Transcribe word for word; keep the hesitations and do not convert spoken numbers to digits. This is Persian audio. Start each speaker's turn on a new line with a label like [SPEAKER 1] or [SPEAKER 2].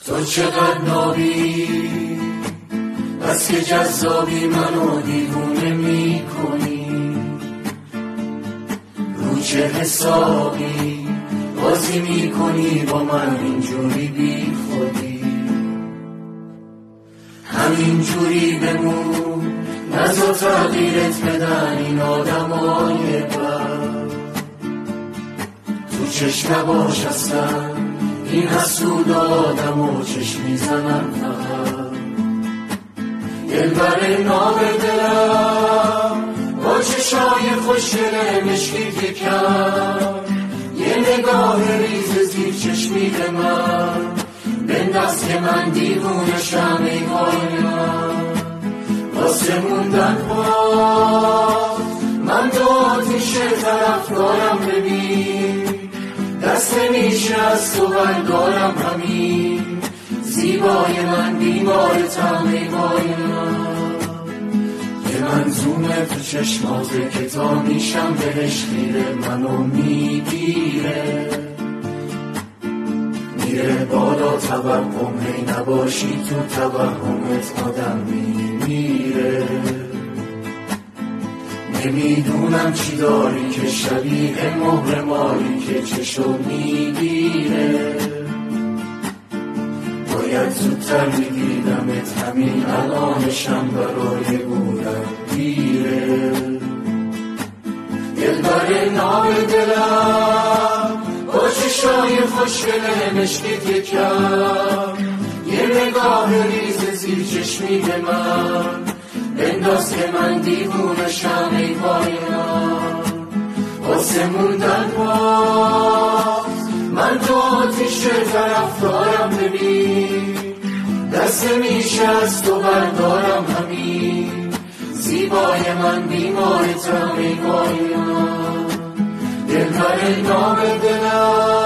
[SPEAKER 1] تو چقدر نابی، بس که جذابی منو دیوونه می کنی. رو چه حسابی بازی می کنی با من اینجوری بی خودی؟ همینجوری بمون، نزا تغییرت بدن این آدمای بد. تو چشم نباش اصلا، این حسود آدم و چشم میزنن فقط. دلبر ناب دلم با چشای خوشگل مشکی که کرد، یه نگاه ریز زیر چشمی به من بنداز که من دیوونشم ای پایم. واسه موندن باز من دو آتیش طرفدارم، ببین دست نمیشه از تو بردارم. همین زیبای من بیمارتم ای پایم. یه منظومه تو چشماته که تا میشم بهش خیره، منو میگیره میره بالا توهم، هی نباشی تو توهمت آدم میمیره. نمیدونم چی داری که شبیه مهر ماری که چشو میگیره. باید زودتر میدیدمت، همین الانشم برای بودم دیره. دلبر نام دلم با چشای خوشگل مشکیت یکم، یه نگاه ریز زیر چشمی به من بنداز که من دیوونشم ای پایم. واسه موندن باز من تو آتیش طرفدارم، ببین دست میشه از تو بردارم. همین زیبای من بیمارتم ای پایم. دلبر نام دلم